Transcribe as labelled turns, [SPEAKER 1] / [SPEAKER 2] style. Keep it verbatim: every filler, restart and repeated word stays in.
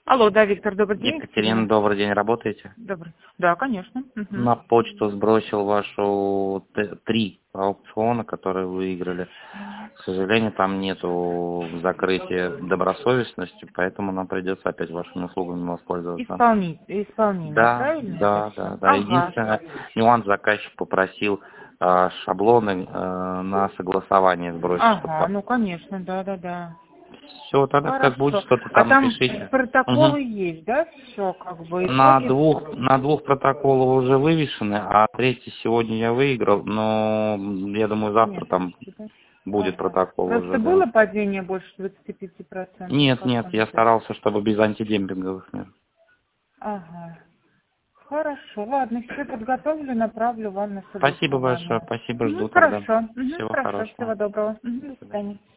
[SPEAKER 1] Алло, да, Виктор, добрый день.
[SPEAKER 2] Екатерина, добрый день, работаете?
[SPEAKER 1] Добрый. Да, конечно. Угу.
[SPEAKER 2] На почту сбросил вашу т- три аукциона, которые вы выиграли. К сожалению, там нету закрытия добросовестностью, поэтому нам придется опять вашими услугами воспользоваться.
[SPEAKER 1] Исполнить, исполнение,
[SPEAKER 2] Да,
[SPEAKER 1] правильно?
[SPEAKER 2] да,
[SPEAKER 1] это
[SPEAKER 2] да,
[SPEAKER 1] всё?
[SPEAKER 2] да.
[SPEAKER 1] Ага.
[SPEAKER 2] Единственное, нюанс, заказчик попросил а, шаблоны а, на согласование сбросить.
[SPEAKER 1] Ага, ну конечно, да, да, да.
[SPEAKER 2] Все, тогда как
[SPEAKER 1] Хорошо.
[SPEAKER 2] будет, что-то
[SPEAKER 1] А
[SPEAKER 2] там
[SPEAKER 1] там
[SPEAKER 2] пишите.
[SPEAKER 1] протоколы
[SPEAKER 2] Мгм.
[SPEAKER 1] есть, да? Все, как бы
[SPEAKER 2] На
[SPEAKER 1] итоги.
[SPEAKER 2] двух, на двух протоколах уже вывешены, а третий сегодня я выиграл, но я думаю, завтра
[SPEAKER 1] Нет.
[SPEAKER 2] там
[SPEAKER 1] Да?
[SPEAKER 2] будет
[SPEAKER 1] Ага.
[SPEAKER 2] протокол уже,
[SPEAKER 1] Просто
[SPEAKER 2] да.
[SPEAKER 1] было падение больше двадцати пяти процентов?
[SPEAKER 2] Нет,
[SPEAKER 1] Как
[SPEAKER 2] нет,
[SPEAKER 1] там
[SPEAKER 2] я
[SPEAKER 1] это?
[SPEAKER 2] старался, чтобы без антидемпинговых мер.
[SPEAKER 1] Ага. Хорошо, ладно, все подготовлю, направлю вам на
[SPEAKER 2] Спасибо большое,
[SPEAKER 1] согласование.
[SPEAKER 2] спасибо,
[SPEAKER 1] Угу,
[SPEAKER 2] жду тогда.
[SPEAKER 1] хорошо, угу,
[SPEAKER 2] Всего
[SPEAKER 1] хорошо,
[SPEAKER 2] хорошего.
[SPEAKER 1] всего доброго. Угу,
[SPEAKER 2] До
[SPEAKER 1] до
[SPEAKER 2] свидания.
[SPEAKER 1] свидания.